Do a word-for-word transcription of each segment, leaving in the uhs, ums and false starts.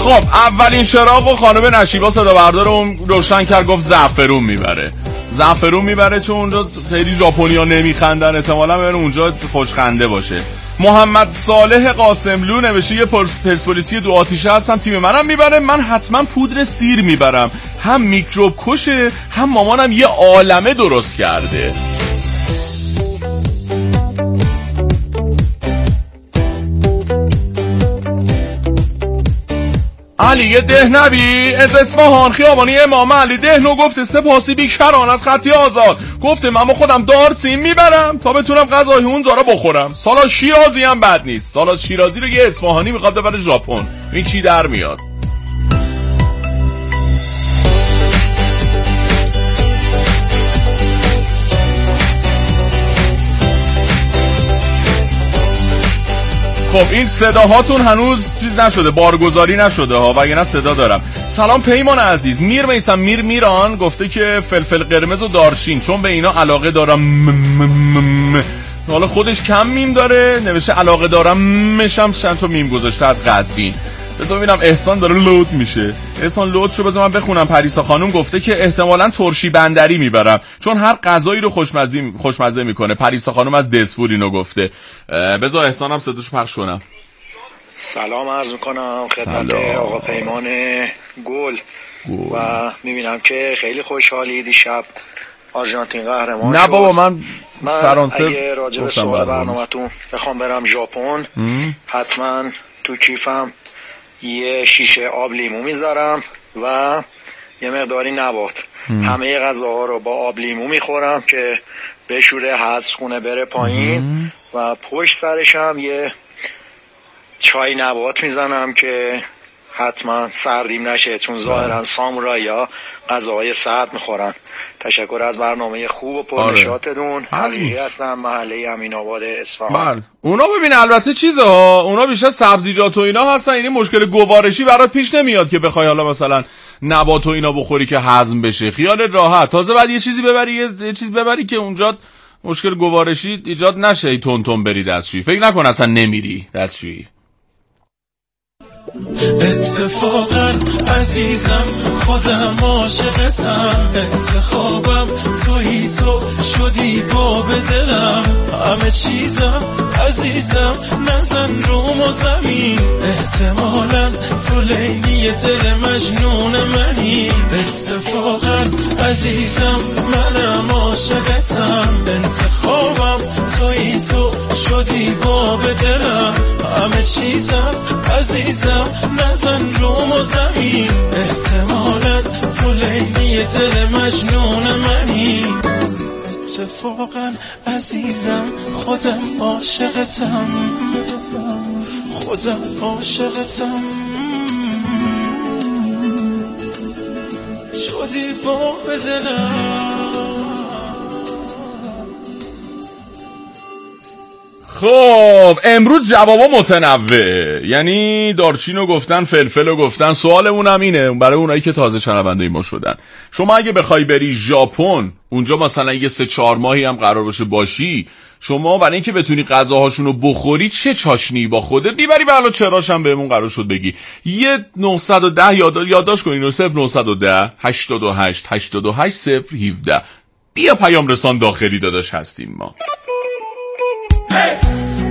خب اولین چراغو خانم نشیبا صدا بردارم روشن کرد، گفت زعفرون میبره. زعفرون میبره چون اونجا خیلی ژاپنیا نمیخندن، احتمالاً بره اونجا خوشخنده باشه. محمد صالح قاسملو نوشته یه پرسپولیسی دو آتیشه هستم، تیم منم میبره. من حتما پودر سیر میبرم، هم میکروب کشه هم مامانم یه عالمه درست کرده. علی یه ده نبی از اصفهان خیابانی امام علی ده نو گفته سپاسی بیکران از خطی آزاد، گفته من خودم دارتیم میبرم تا بتونم غذای اون زارا بخورم. سالاد شیرازی هم بد نیست، سالاد شیرازی رو یه اصفهانی میخواد ببره ژاپن، این چی در میاد. خب این صداهاتون هنوز چیز نشده، بارگذاری نشده ها، وگرنه صدا دارم. سلام پیمان عزیز. میر میسم میر میران گفته که فلفل قرمز و دارچین چون به اینا علاقه دارم. حالا خودش کم میم داره، نوشته علاقه دارم مشم چند تا میم گذاشته از قزوین. بذار ببینم احسان داره لود میشه. احسان لود شو، بذار من بخونم. پریسا خانم گفته که احتمالاً ترشی بندری میبرم چون هر غذایی رو خوشمزه خوشمزه میکنه. پریسا خانم از دسفور اینو گفته. بذار احسانم صداش پخش کنم. سلام عرض میکنم خدمت آقا پیمان گل, گل. و میبینم که خیلی خوشحالی دیشب آرژانتین قهرمان شد. نه بابا من من فرانسه اگه راجع به سوال برنامه‌تون بخوام برم ژاپن، حتما تو کیفم یه شیشه آب لیمو میذارم و یه مقداری نبات. همه غذاها رو با آب لیمو میخورم که بشوره هضم خونه بره پایین و پشت سرش هم یه چای نبات میزنم که حتما سردیم نشه، چون ظاهرا سامورایی‌ها غذاهای سرد میخورن. تشکر از برنامه خوب و پرنشاطتون. حقیقی هستم، محله امین‌آباد اصفهان. بله اونا ببین البته چیزه ها، اونا بیشتر سبزیجات و اینا هستن، یعنی مشکل گوارشی برات پیش نمیاد که بخوای حالا مثلا نبات و اینا بخوری که هضم بشه، خیالت راحت. تازه بعد یه چیزی ببری یه چیز ببری که اونجا مشکل گوارشی ایجاد نشه، ای تون تون بری دستشویی. فکر نکن اصلا نمیری دستشویی. اتفاقا عزیزم خودم عاشقتم، انتخابم تویی تو شدی باب دلم، همه چیزم عزیزم نزن روم و زمین، احتمالا تو لیلی دل مجنون منی. اتفاقا عزیزم منم عاشقتم، انتخابم تویی تو شدی باب دلم، همه چیزم عزیزم نزن روم و زمین، احتمالا تو لیلی دل مجنون منی. اتفاقا عزیزم خودم عاشقتم، خودم عاشقتم، شدی با بدلم. خب امروز جوابا متنوع، یعنی دارچینو گفتن، فلفلو گفتن. سوالمون هم اینه برای اونایی که تازه شنونده ما شدن، شما اگه بخوای بری ژاپن، اونجا مثلا یه سه چهار ماهی هم قرار باشه باشی، شما برای اینکه بتونی غذاهاشونو بخوری چه چاشنی با خودت میبری؟ والا چراش هم بهمون قرار شد بگی. یه نه یک صفر یاد یادداشت کنین، صفر نه یک صفر هشتاد و هشت هشتاد و هشت صفر هفده. بیا پیام رسان داخلی داداش هستیم ما. Hey!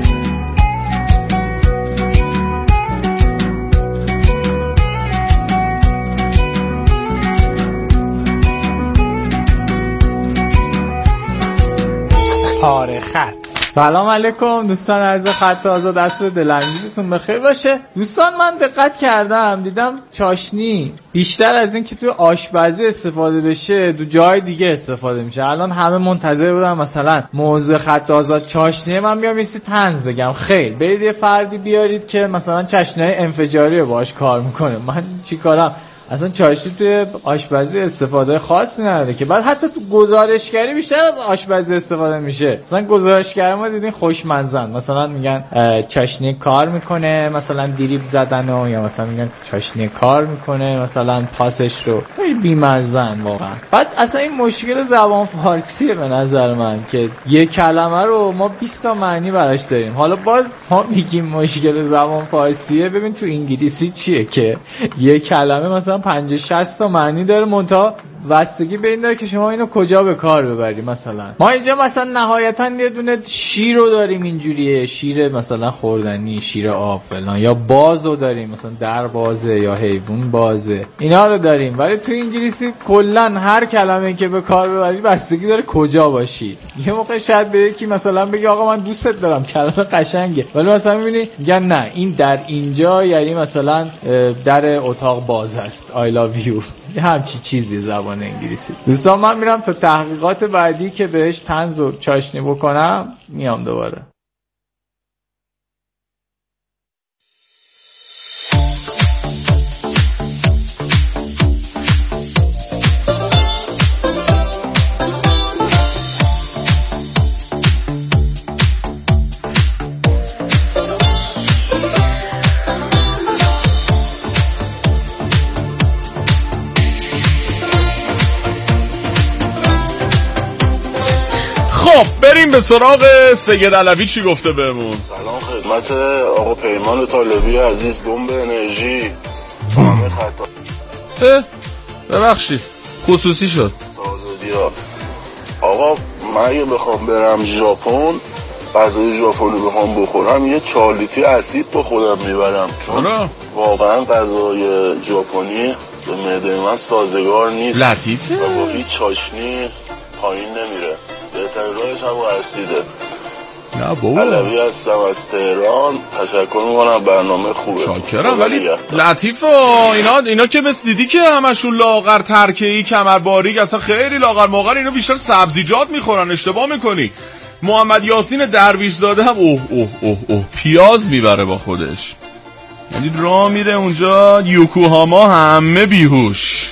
پاره خط. سلام علیکم دوستان عزیز خط آزاد، عصر دلانگیزتون بخیر باشه. دوستان من دقت کردم دیدم چاشنی بیشتر از این که توی آشپزی استفاده بشه تو جای دیگه استفاده میشه. الان همه منتظر بودن مثلا موضوع خط آزاد چاشنی، من بیام یه طنز بگم. خیر، برید یه فردی بیارید که مثلا چاشنی‌های انفجاری رو باهاش کار میکنه. من چیکارم؟ اصلا چاشنی توی آشپزی استفاده خاصی نداره که. بعد حتی تو گزارشگری بیشتر از آشپزی استفاده میشه. مثلا گزارشگر ما دیدین خوشمنزن، مثلا میگن چاشنی کار میکنه، مثلا دریبل زدن و یا مثلا میگن چاشنی کار میکنه، مثلا پاسش رو خیلی بی‌مزن واقعا. بعد اصلا این مشکل زبان فارسیه به نظر من که یک کلمه رو ما بیست تا معنی براش داریم. حالا باز ما میگیم مشکل زبان فارسیه، ببین تو انگلیسی چیه که یک کلمه مثلا پنجاه شصت تا معنی داره، منتها وستگی به این داره که شما اینو کجا به کار ببری. مثلا ما اینجا مثلا نهایتا یه دونه شیر رو داریم اینجوریه، شیر مثلا خوردنی، شیر آب فلان، یا باز رو داریم مثلا در بازه یا حیوان بازه، اینا رو داریم. ولی تو انگلیسی کلا هر کلمه که به کار ببری بستگی داره کجا باشی. یه موقع شاید به یکی مثلا بگی آقا من دوستت دارم، کلمه قشنگه، ولی مثلا میبینی میگن نه این در اینجا یعنی مثلا در اتاق باز است I love you، همچی چیزی زبان انگلیسی. دوستان من میرم تا تحقیقات بعدی که بهش طنز و چاشنی بکنم میام دوباره. خب بریم به سراغ سید علوی چی گفته بهمون. سلام خدمت آقا پیمان طالبی عزیز، بمب انرژی همه خطا. ببخشید خصوصی شد. آزادیا آقا من اگه بخوام برم ژاپن، غذای ژاپنی بخوام بخورم یه چهار لیتری اسید با خودم میبرم، چون واقعا غذای ژاپنی به معده من سازگار نیست. لطیفه و با هیچ چاشنی پایین نمیره. بهترین راهش هم اسیده. نه بابا علوی هستم از تهران، تشکر میکنم برنامه خوبه. شاکرم. ولی لطیفه اینا اینا که بس دیدی که همشون لاغر ترکه‌ای کمر باریک، اصلا خیلی لاغر ماغر، اینا بیشتر سبزیجات میخورن. اشتباه میکنی. محمد یاسین درویش زاده هم اوه اوه اوه اوه پیاز میبره با خودش، یعنی راه میره اونجا یوکوهاما همه بیهوش.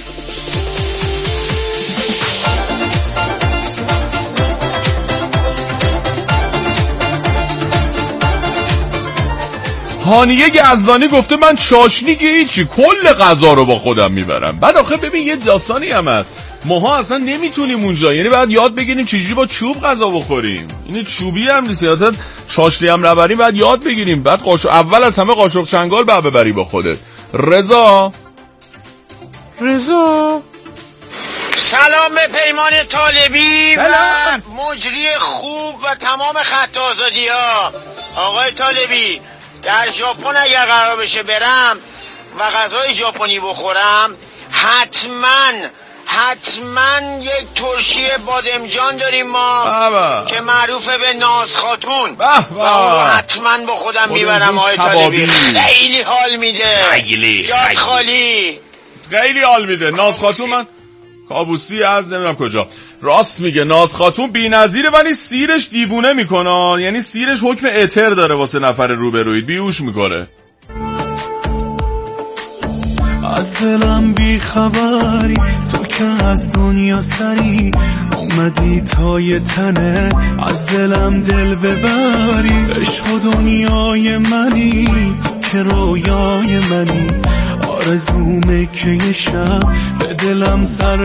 هانیه گزدانی گفته من چاشنی که هیچی، کل غذا رو با خودم میبرم. بعد آخه ببین یه داستانی هم هست، ماها اصلا نمیتونیم اونجا، یعنی باید یاد بگیریم چجوری با چوب غذا بخوریم. این چوبی هم نیست، یا چاشنی هم نبریم باید یاد بگیریم. بعد قاشق اول از همه قاشق چنگال بعد ببری با خودت. رضا رضا سلام به پیمان طالبی و مجری خوب و تمام خط آزادی ها. آقای طالبی در ژاپن اگر قرار بشه برم و غذای ژاپنی بخورم، حتما حتما یک ترشی بادمجان داریم ما بابا. که معروفه به ناز خاتون و اون رو حتما با خودم میبرم. آقای طالبی خیلی حال میده، جات خالی خیلی حال میده. ناز خاتون من کابوسی از نمیدونم کجا. راست میگه ناز خاتون بی‌نظیره، ولی سیرش دیوونه میکنه، یعنی سیرش حکم اتر داره واسه نفر روبروید، بیهوش میکنه. از دلم بی خبری تو که از دنیا سری اومدی تا یه تنه از دلم دل ببری. عشق و دنیای منی تو که رویای منی، آرزومه که یه شب به دلم سر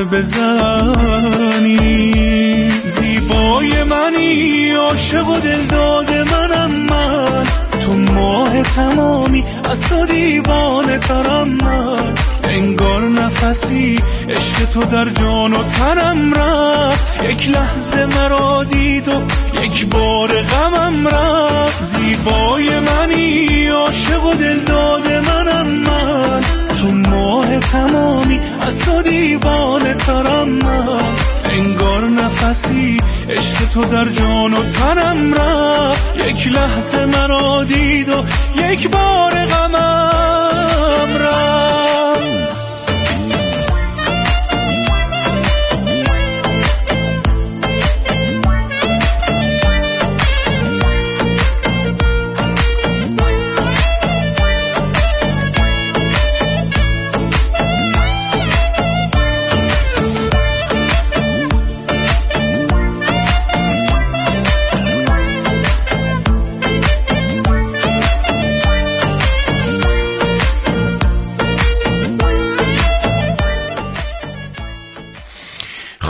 بزنی. زیبای منی عاشق و دل داده منم من، تو ماه تمامی از تو دیوانه ترم من. انگار نفسی عشق تو در جان و تنم رفت، یک لحظه مرا دید و یک بار غمم رفت. زیبای منی عاشق و دل داده منم من، تو ماه تمامی از تو دیوانه ترم من. انگار نفسی عشق تو در جان و تنم رفت، یک لحظه مرا دید و یک بار غمم رفت.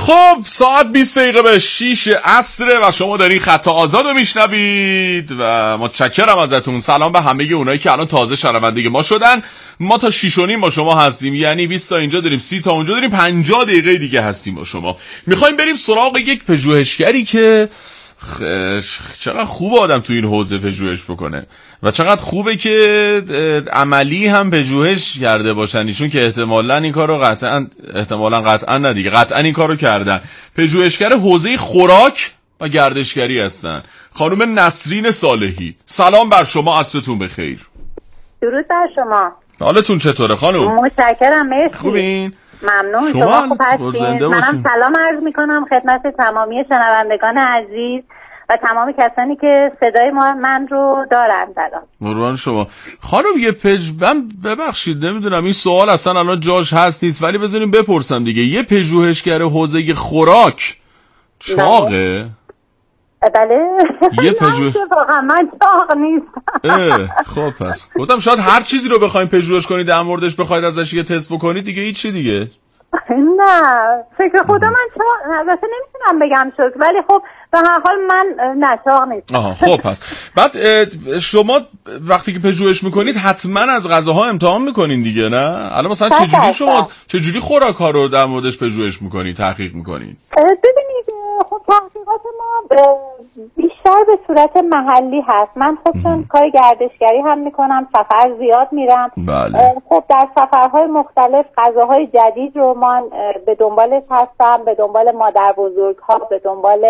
خب ساعت بیست دقیقه به شیش عصره و شما دارین خط آزاد رو میشنوید و متشکرم ازتون. سلام به همه اونایی که الان تازه شنونده ما شدن. ما تا شیش و نیم با شما هستیم، یعنی بیست تا اینجا داریم، سی تا اونجا داریم، پنجاه دقیقه دیگه هستیم با شما. میخوایم بریم سراغ یک پژوهشگری که چقدر خوب آدم تو این حوزه پژوهش بکنه و چقدر خوبه که عملی هم پژوهش کرده باشن ایشون، که احتمالاً این کارو قطعاً احتمالاً قطعاً نه دیگه قطعاً این کارو کردن. پژوهشگر حوزه خوراک و گردشگری هستن، خانم نسرین صالحی. سلام بر شما، عصرتون بخیر. درود بر شما. حالتون چطوره خانم؟ متشکرم، مرسی. خوبین؟ ممنون. شما, شما خوب هستین؟ منم سلام عرض میکنم خدمت تمامی شنوندگان عزیز و تمام کسانی که صدای ما من رو دارن. الان قربان شما خانم. یه پژ من ببخشید نمیدونم این سوال اصلا الان جاش هست نیست، ولی بذاریم بپرسم دیگه. یه پژوهشگر حوزه خوراک چاقه؟ بله. یه پژوهش واقعا من چاق نیستم. خب پس گفتم شاید هر چیزی رو بخواید پژوهش کنید در موردش بخواید ازش یه تست بکنید دیگه هیچی دیگه. نه فکر خدا من چاق البته نمیتونم بگم شد، ولی خب به هر حال من نه چاق نیستم. آها خب پس بعد شما وقتی که پژوهش میکنید حتما از غذاها امتحان میکنین دیگه، نه؟ الان مثلا چجوری شما چجوری خوراک ها رو در موردش پژوهش میکنید، تحقیق میکنید؟ ببینید خب تحقیقات ما بیشتر به صورت محلی هست. من خب چون کار گردشگری هم میکنم، سفر زیاد میرم. بله. خب در سفرهای مختلف غذاهای جدید رو من به دنبالش هستم، به دنبال مادر بزرگ‌ها، به دنبال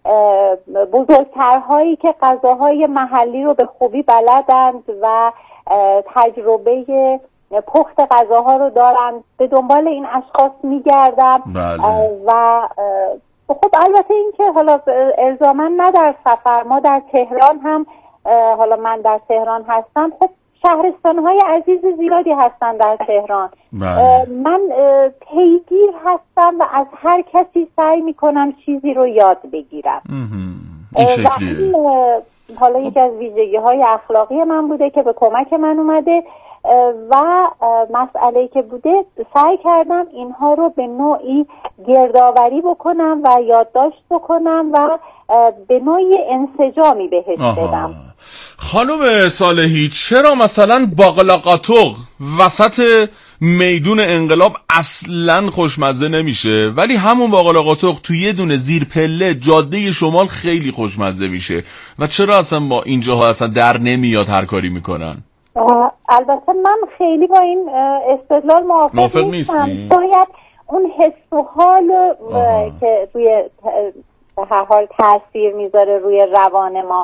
بزرگترهایی که غذاهای محلی رو به خوبی بلدند و تجربه پخت غذاها رو دارن، به دنبال این اشخاص میگردم. بله. و خب البته این که حالا الزاما نه در سفر، ما در تهران هم، حالا من در تهران هستم، خب شهرستان‌های عزیز زیادی هستن در تهران. بله. من پیگیر هستم و از هر کسی سعی میکنم چیزی رو یاد بگیرم. این شکلیه. حالا یکی از ویژگی‌های اخلاقی من بوده که به کمک من اومده و مسئله‌ای که بوده سعی کردم اینها رو به نوعی گردآوری بکنم و یادداشت بکنم و به نوعی انسجامی بهش بدم. خانم صالحی چرا مثلا باقلا قاتق وسط میدون انقلاب اصلا خوشمزه نمیشه، ولی همون باقلا قاتق تو یه دونه زیر پله جاده شمال خیلی خوشمزه میشه و چرا اصلا با اینجاها اصلا در نمیاد هر کاری میکنن؟ البته من خیلی با این استدلال موافق نیستم. باید اون حس و حال که روی هر حال تاثیر میذاره روی روان ما،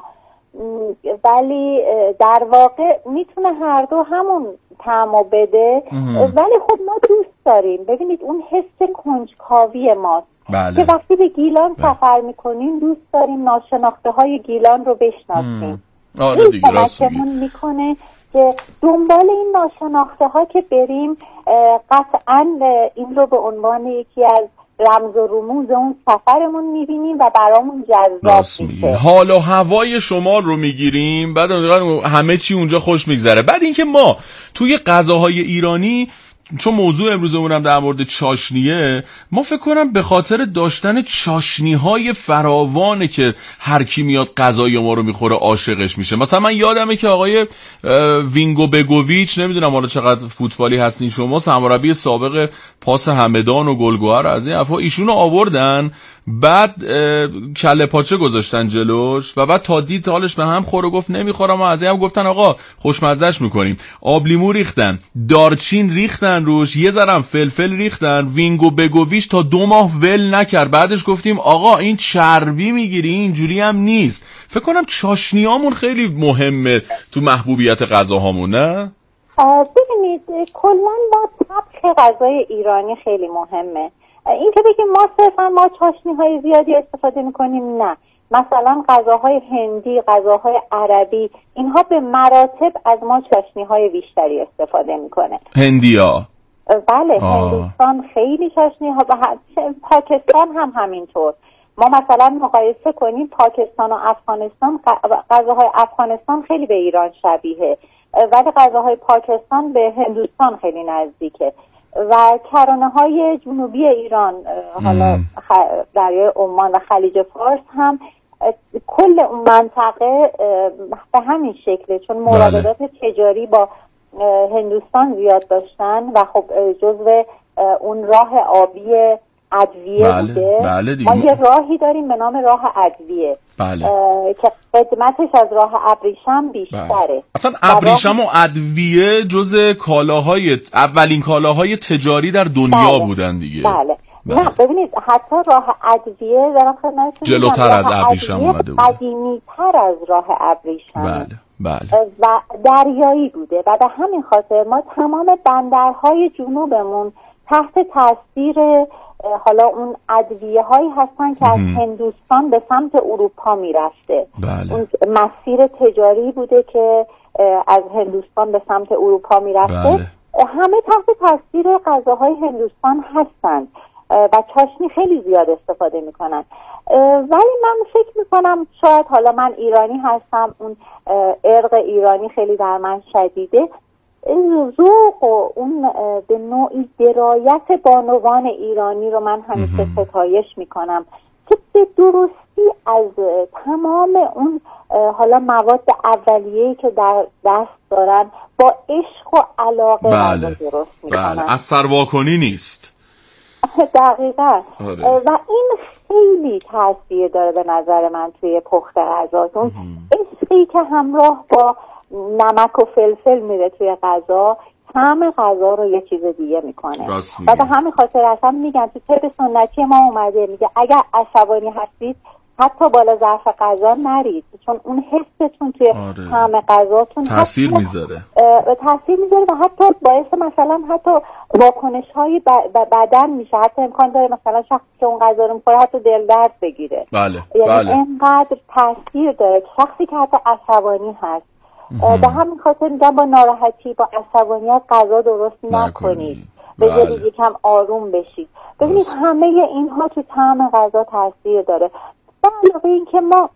ولی در واقع میتونه هر دو همون طعمو بده. ولی خب ما دوست داریم، ببینید اون حس کنجکاوی ماست. بله. که وقتی به گیلان بله. سفر میکنیم دوست داریم ناشناخته های گیلان رو بشناسیم. آره دیگه راست میکنه که دنبال این ناشناخته ها که بریم قطعا این رو به عنوان یکی از رمز و رموز اون سفرمون میبینیم و برامون جذاب میشه. حال و هوای شمال رو میگیریم، بعد همه چی اونجا خوش میگذره. بعد اینکه ما توی غذاهای ایرانی، چون موضوع امروزمون هم در مورد چاشنیه، ما فکر کنم به خاطر داشتن چاشنی‌های فراوانه که هر کی میاد غذای ما رو میخوره عاشقش میشه. مثلا من یادمه که آقای وینگو بگوویچ، نمیدونم حالا چقدر فوتبالی هستین شما، سرمربی سابق پاس همدان و گلگهر از این افا، ایشونو آوردن بعد کله پاچه گذاشتن جلوش و بعد تا دید حالش به هم خور و گفت نمیخورم و از این هم گفتن آقا خوشمزهش میکنیم. آب لیمو ریختن، دارچین ریختن روش، یه ذرم فلفل ریختن. وینگو بگوویچ تا دو ماه ول نکرد. بعدش گفتیم آقا این چربی میگیری، اینجوری هم نیست. فکر کنم چاشنیامون خیلی مهمه تو محبوبیت غذاهامون، نه؟ ببینید کلا با طبخ غذای ایرانی خیلی مهمه. این که بگیم ما صرفا ما چاشنی‌های زیادی استفاده می‌کنیم، نه. مثلا غذاهای هندی، غذاهای عربی، اینها به مراتب از ما چاشنی‌های بیشتری استفاده می‌کنه. هندیا؟ بله. آه. هندوستان خیلی چاشنی‌ها، پاکستان هم همینطور. ما مثلا مقایسه کنیم پاکستان و افغانستان، غذاهای افغانستان خیلی به ایران شبیه، ولی غذاهای پاکستان به هندوستان خیلی نزدیکه. و کرانه های جنوبی ایران حالا دریای عمان و خلیج فارس هم کل اون منطقه به همین شکله، چون مراودات تجاری با هندوستان زیاد داشتن و خب جزو اون راه آبی ادویه بله، بوده. بله ما یه راهی داریم به نام راه ادویه بله. که قدمتش از راه ابریشم بیشتره. بله. اصلا ابریشم و ادویه جز کالاهای اولین کالاهای تجاری در دنیا بله. بودن دیگه. بله. بله. نه ببینید حتی راه ادویه دارم خدمتتون جلوتر از ابریشم اومده بود، قدیمی تر از راه ابریشم. بله بله. و دریایی بوده و به همین خاطر ما تمام بندرهای جنوبمون تحت تاثیر حالا اون ادویه هایی هستن که از هندوستان به سمت اروپا میرفته. بله. اون مسیر تجاری بوده که از هندوستان به سمت اروپا میرفته. بله. همه تحت تاثیر غذاهای هندوستان هستن و چاشنی خیلی زیاد استفاده میکنن. ولی من فکر میکنم شاید حالا من ایرانی هستم، اون ارق ایرانی خیلی در من شدیده، ذوق و اون به نوعی درایت بانوان ایرانی رو من همیشه ستایش میکنم که به درستی از تمام اون حالا مواد اولیه‌ای که در دست دارن با عشق و علاقه بله. درست میکنن. بله. از سرواکنی نیست. دقیقا. آره. و این خیلی تاثیر داره به نظر من توی پخت غذاتون. عشقی که همراه با نمک و فلفل میره توی غذا طعم غذا رو یه چیز دیگه میکنه. و به همین خاطر اصلا میگن تو طب سنتی ما اومده میگه اگر عصبانی هستید حتی بالا ظرف غذا نرید، چون اون حستون توی آره. طعم غذاتون تاثیر میذاره. تاثیر میذاره و حتی باعث مثلا حتی واکنش های ب- بدن میشه. حتی امکان داره مثلا شخصی که اون غذا رو میخوره حتی دل درد بگیره. بله. یعنی بله. اینقدر تاثیر داره شخصی که حتی عصبانی هست. به همین خاطر میگم با ناراحتی با عصبانیت غذا درست نکنید، بذارید یکم آروم بشید. ببینید همه اینها تو طعم غذا تاثیر داره. به علاوه این که ما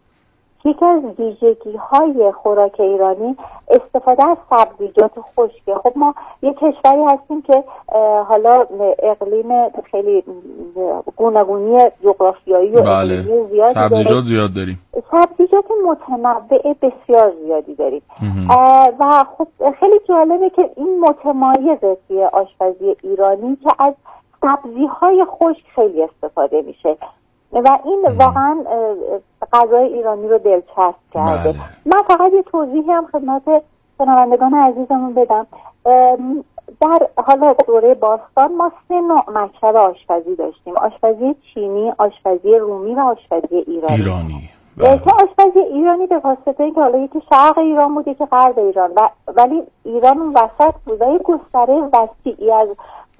یکی از ویژگی های خوراک ایرانی استفاده از سبزیجات خشکه. خب ما یک کشوری هستیم که حالا اقلیم خیلی گوناگونی جغرافیایی و بله. اقلیمی زیادی داریم. سبزیجات زیاد داریم. سبزیجات متنوع بسیار زیادی داریم و خب خیلی جالبه که این متمایزه توی آشپزی ایرانی که از سبزی‌های خشک خیلی استفاده میشه و این واقعا غذای ایرانی رو دلچسب کرده. بله. من فقط یه توضیحی هم خدمت شنوندگان عزیزمون بدم. در حالا دوره باستان ما سه نوع مکتب آشپزی داشتیم: آشپزی چینی، آشپزی رومی و آشپزی ایرانی. ایرانی. بله. که آشپزی ایرانی به واسطه اینکه حالا یکی شرق ایران بود یکی غرب ایران و ولی ایران اون وسط بود و یک گستره وسیعی از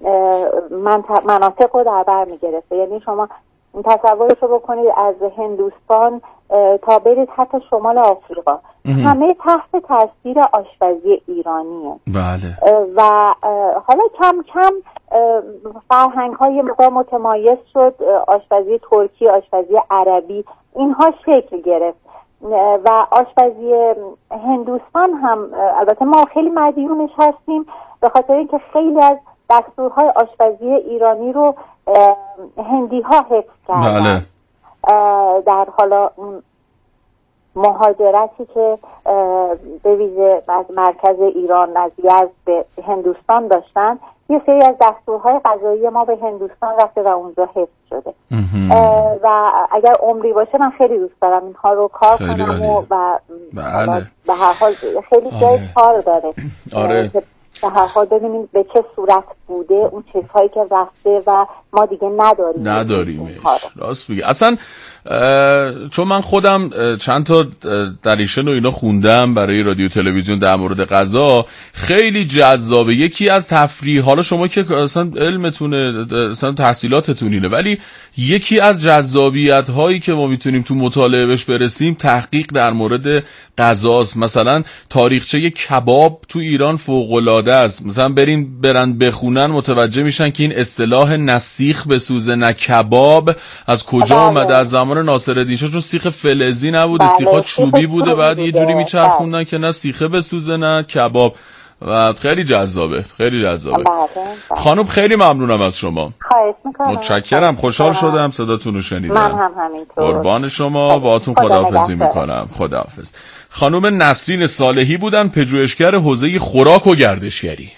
مناطق رو در بر می‌گرفت. یعنی شما تصورش رو بکنید از هندوستان تا برید حتی شمال آفریقا همه تحت تاثیر آشپزی ایرانیه. بله. و حالا کم کم فرهنگ های متمایز شد، آشپزی ترکی، آشپزی عربی اینها شکل گرفت و آشپزی هندوستان هم البته ما خیلی مدیونش هستیم به خاطر اینکه خیلی از دستورهای آشپزی ایرانی رو هندی ها حفظ کردن. بله. در حالا مهاجرتی که به ویژه از مرکز ایران از یزد به هندوستان داشتن یه سری از دستورهای غذایی ما به هندوستان رفته و اونجا حفظ شده و اگر عمری باشه من خیلی دوست دارم اینها رو کار کنم و بله. به هر حال خیلی جای کار داره. آره. به هر حال ببینیم به چه صورت بوده اون چیزهایی که رفته و ما دیگه نداریم نداریمش. راست میگه. اصلا چون من خودم چند تا دریشن و اینا خوندم برای رادیو تلویزیون در مورد غذا خیلی جذابه. یکی از تفریح، حالا شما که اصلا علمتونه اصلا تحصیلاتتون اینه، ولی یکی از جذابیت هایی که ما میتونیم تو مطالعه بهش برسیم تحقیق در مورد غذاست. مثلا تاریخچه کباب تو ایران فوق العاده است. مثلا برین برن بخونن متوجه میشن که این اصطلاح نسیخ بسوزه نه کباب از کجا اومده. از زمان ناصرالدین شاه، چون سیخ فلزی نبوده، سیخا چوبی بوده، بعد یه جوری میچرخوندن که نه سیخه بسوزه نه کباب. و خیلی جذابه، خیلی جذابه. خانم خیلی ممنونم از شما. خواهش میکنم. متشکرم، خوشحال شدم صداتون رو شنیدم. من هم همینطور. قربان شما، باهاتون خداحافظی میکنم. خداحافظ. خانم نسرین صالحی بودن، پژوهشگر حوزه خوراک و گردشگری.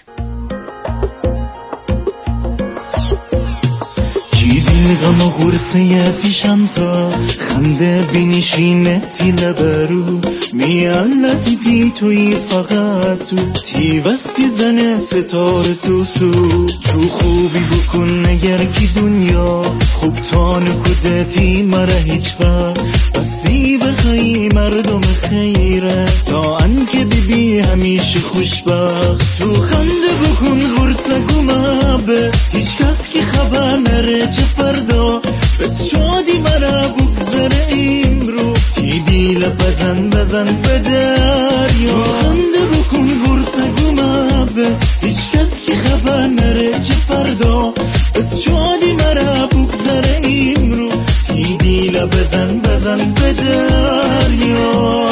چیدین غم و غرصه پیشم تا خنده بینشینه تی لبرو میالتی تی توی فقط تو تی وستی زن ستار سوسو تو خوبی بکن نگر کی دنیا خوب تان کدتی مرا هیچ وقت بسی بخوای مردم خیره تا انکه بیبی همیشه خوشبخت تو خنده بکن غرصه گمه هیچ کس که خبر نره چه فردا بس شادی مرا بگذره امرو تی دیل بزن بزن به دریا تو خنده بکن غرصه گمه هیچ کس که خبر نره چه فردا بس شادی مرا بگذره امرو تی دیل بزن بزن به دریا.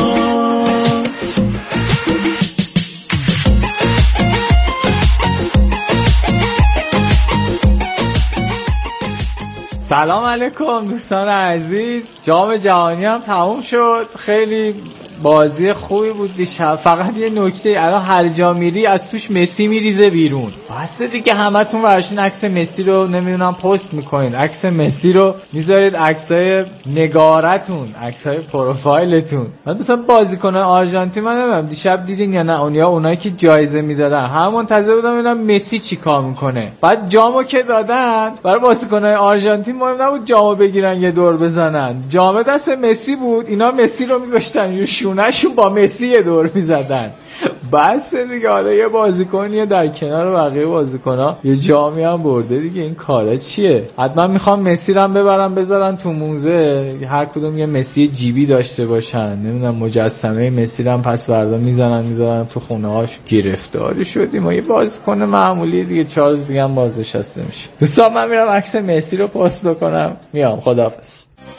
سلام علیکم دوستان عزیز. جام جهانی هم تموم شد، خیلی بازی خوبی بود دیشب. فقط یه نکته، الان هر جا میری از توش مسی میریزه بیرون. بس دیگه همتون ورشین عکس مسی رو نمیدونم پست میکنین، عکس مسی رو میذارید، عکسای نگارتون، عکسای پروفایلتون. بعد مثلا بازیکن آرژانتین من نمیدونم دیشب دیدین یا نه، اونیا اونایی که جایزه میدادن هم منتظر بودم ببینم مسی چیکار میکنه. بعد جامو که دادن برای بازیکنای آرژانتین مهم نبود جامو بگیرن یه دور بزنن، جام دست مسی بود، اینا مسی رو میذاشتن شونه‌شون با مسی یه دور میزدن. بس دیگه، حالا یه بازیکنیه در کنار بقیه بازیکن‌ها یه جامی هم برده دیگه، این کارا چیه؟ حتما میخوام مسی رو هم ببرن بذارن تو موزه، هر کدوم یه مسی جیبی داشته باشن، نمیدونم مجسمه مسی رو هم پس فردا میزنن میذارن تو خونه‌هاش. گرفتاری شدیم ما، یه بازیکن معمولی دیگه چهار روز دیگه هم بازنشسته میشه. دوستان من میرم عکس مسی رو پست کنم، میام. خداحافظ.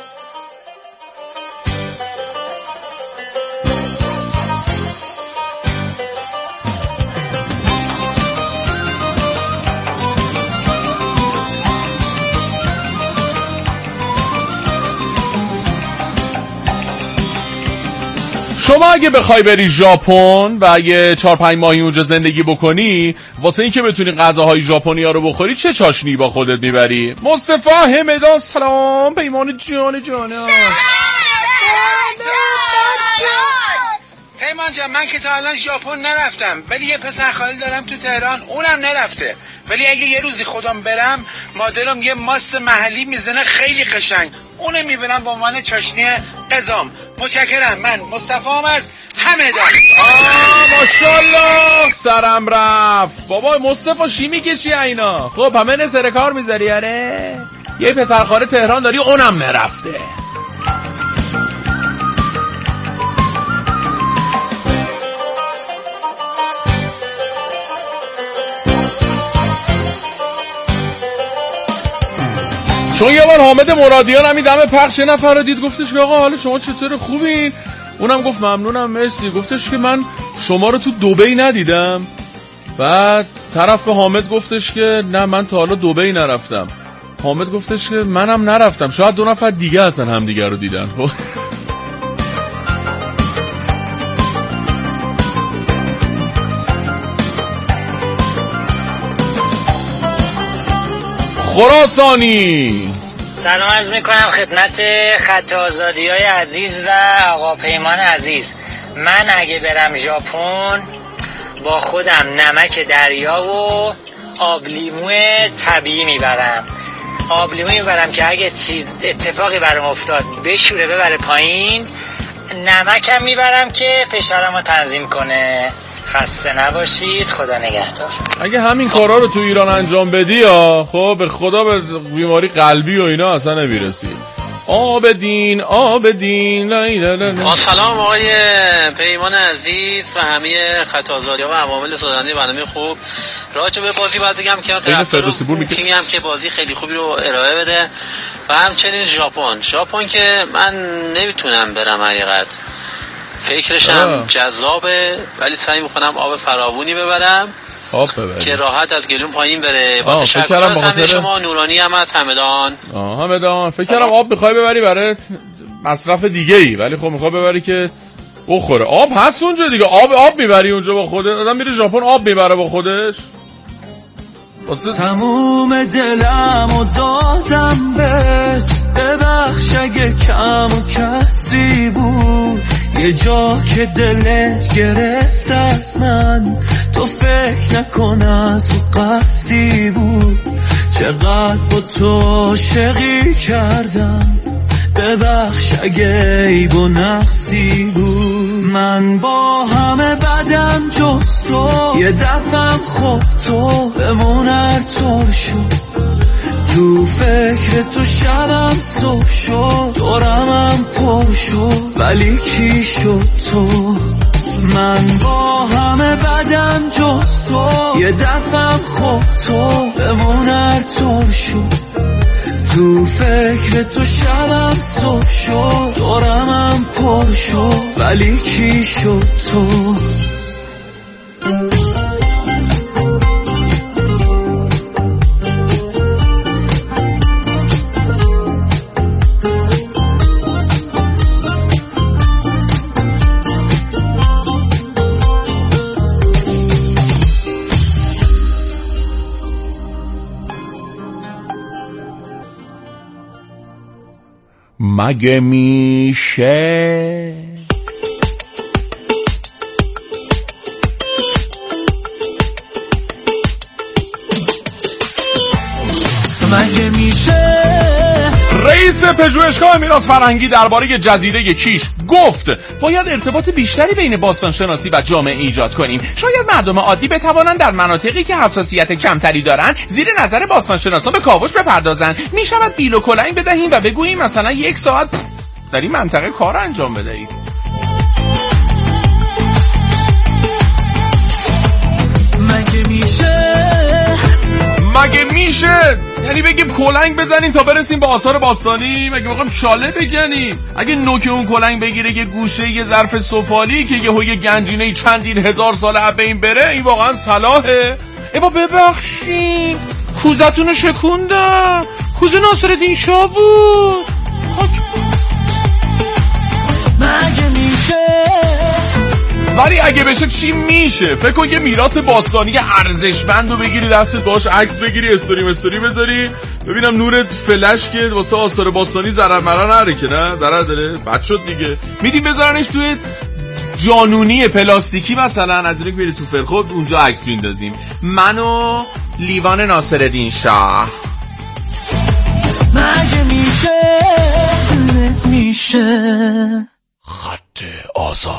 شما اگه بخوای بری ژاپن و اگه چهار پنج ماهی اونجا زندگی بکنی، واسه این که بتونی غذاهای ژاپنی ها رو بخوری چه چاشنی با خودت میبری؟ مصطفی همدان سلام. پیمان جان جانم پیمان جان، من که تا الان ژاپن نرفتم، ولی یه پسر خالی دارم تو تهران، اونم نرفته. ولی اگه یه روزی خودم برم، مادرم یه ماست محلی میزنه خیلی قشنگ، اونه میبرم به عنوان چاشنی قزام. متشکرم. من مصطفی هم از همدان. آه ماشاءالله، سرم رفت بابا. مصطفی چی میگه چی اینا؟ خب همه نه سر کار میذاری؟ آره یه پسر خاله تهران داری، اونم نرفته. چون یه بار حامد مرادیان هم این دم پخش نفر رو دید، گفتش که آقا حال شما چطور، خوبین؟ اونم گفت ممنونم مرسی. گفتش که من شما رو تو دبی ندیدم. بعد طرف به حامد گفتش که نه من تا حالا دبی نرفتم. حامد گفتش که منم نرفتم، شاید دو نفر دیگه هستن هم دیگه رو دیدن. خراسانی سلام عرض میکنم خدمت خط آزادی های عزیز و آقا پیمان عزیز. من اگه برم ژاپن با خودم نمک دریا و آب لیمو طبیعی میبرم. آب لیمو میبرم که اگه چیز اتفاقی برام افتاد بشوره ببره پایین. نمکم میبرم که فشارمو تنظیم کنه. خسته نباشید، خدا نگهدار. اگه همین کارا رو تو ایران انجام بدی یا خب به خدا به بیماری قلبی و اینا اصلا نمیرسی. آبدین آبدین لا لا لا. سلام آقای پیمان عزیز و همه خط آزادی‌ها و عوامل سازنده برنامه خوب. راجع به بازی باید بگم که طرفدار بوکینگ هم که بازی خیلی خوبی رو ارائه بده و همچنین ژاپن. ژاپن که من نمیتونم برم حقیقت، فکرشم جذابه، ولی سعی میکنم آب فراوونی ببرم آب ببریم که راحت از گلوم پایین بره. با تشکر از همه شما. نورانی هم از همدان. آه همدان. فکر کردم آب میخوای ببری برای مصرف دیگه ای، ولی خب میخوای ببری که بخوره. آب هست اونجا دیگه. آب آب میبری اونجا با خودت. آدم میره ژاپن آب میبره با خودش. واسه تموم دلم و دادم بهت، ببخش اگه کم و کسی بود، یه جا که دلت گرفت از من، تو فکر نکن از تو قصدی بود. چقدر با تو عاشقی کردم، ببخش اگه عیب و نقصی بود. من با همه بدم جز تو، یه دفعم خب تو بمون هر طور شد. تو فکر تو شبم صبح شد، دورمم پر شد، ولی کی شد تو؟ من با همه بدم جز تو، یه دفعم خب تو بمون هر طور شد. تو فکر تو شبم صبح شد، دورمم پر شد، ولی کی شد تو؟ مگه میشه مگه میشه رئیس پژوهشگاه میراث فرهنگی درباره جزیره کیش گفت باید ارتباط بیشتری بین باستانشناسی و جامعه ایجاد کنیم. شاید مردم عادی بتوانند در مناطقی که حساسیت کمتری دارند زیر نظر باستانشناسان به کاوش بپردازند. میشود بیل و کلنگ بدهیم و بگوییم مثلا یک ساعت در این منطقه کار انجام بدهید. مگه میشه مگه میشه یعنی بگیم کلنگ بزنین تا برسیم به آثار باستانی؟ مگه میخوام چاله بگنیم؟ اگه نوک اون کلنگ بگیره یه گوشه یه ظرف سفالی که یهو یه گنجینه چندین هزار ساله از بین بره، این واقعا صلاحه؟ ای با ببخشید کوزتون رو شکوندم، کوزه ناصرالدین شاه بود. مگه میشه ولی اگه بشه چی میشه؟ فکر کن یه میراث باستانی ارزشمند رو بگیری دستت، باش عکس بگیری، استوری مستوری بذاری، ببینم نورت فلش که واسه آثار باستانی ضرر مرا نره که نه ضرر داره، بد شد دیگه. میدیم بذارنش توی جانونی پلاستیکی مثلا، از اینکه بری تو فرخود اونجا عکس بیندازیم، منو لیوان ناصرالدین شاه. مگه میشه میشه خط آزاد.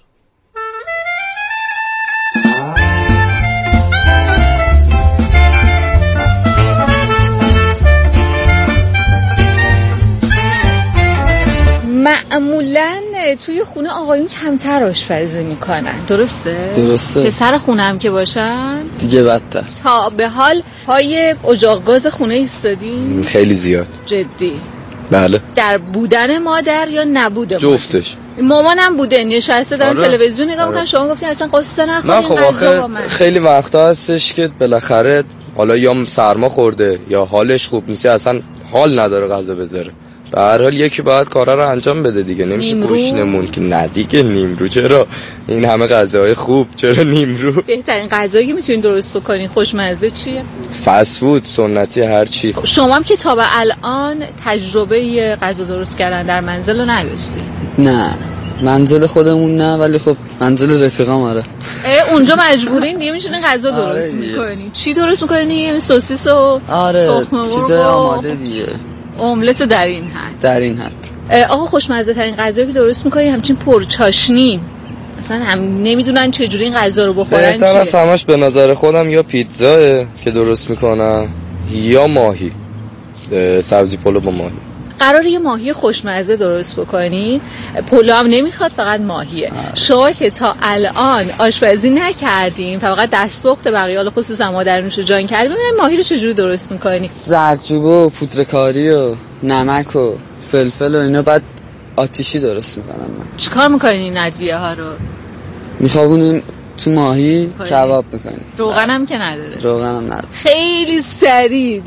معمولاً توی خونه آقایون کمتر آشپزی میکنن، درسته؟ درسته. پسر خونه هم که باشن دیگه بدتر. تا به حال پای اجاق گاز خونه ایستادین؟ خیلی زیاد. جدی؟ بله. در بودن مادر یا نبوده مادر؟ جفتش. مامانم بوده نشسته دارن آره. تلویزیون نگاه میکنن، شما گفتین اصلا قصه نخورین خب غذا با من. خیلی وقتا هستش که بالاخره حالا یا سرما خورده یا حالش خوب نیست، اصلا حال نداره غذا بذاره. به هر حال یکی باید کارا رو انجام بده دیگه، نمیشه گوشنمون که نه دیگه. نیمرو چرا؟ این همه غذاهای خوب چرا نیمرو؟ بهترین غذایی که میتونین درست بکنین خوشمزه چیه؟ فست فود، سنتی، هر چی. شما هم که تا به الان تجربه غذا درست کردن در منزل رو نداشتین؟ نه منزل خودمون نه، ولی خب منزل رفیقام آره. اونجا مجبورین دیگه میشونین غذا درست آره میکنین. چی درست میکنین؟ سوسیس و آره چیز آماده دیگه، املت در این حد. در این حد. آقا خوشمزه ترین غذایی که درست میکنین همچین پرچاشنی، اصلا هم نمیدونن چجوری این غذا رو بخورن. بهتر از همش به نظر خودم یا پیتزاه که درست میکنم یا ماهی، سبزی پلو با ماهی. قراره یه ماهی خوشمزه درست بکنی، پلو هم نمیخواد، فقط ماهیه. آه. شما که تا الان آشپزی نکردین، فقط دستپخت بقیه، حالا خصوصا مادرنوش رو جان کردی، ببینید ماهی رو چجوری درست میکنی. زردچوبه و پودرکاری و نمک و فلفل و اینا، بعد آتیشی درست میکنم من. چیکار میکنین این ادویه ها رو؟ میخوابونیم تو ماهی، کباب میکنیم. روغن هم که نداره. روغن هم نداره. خیلی سریع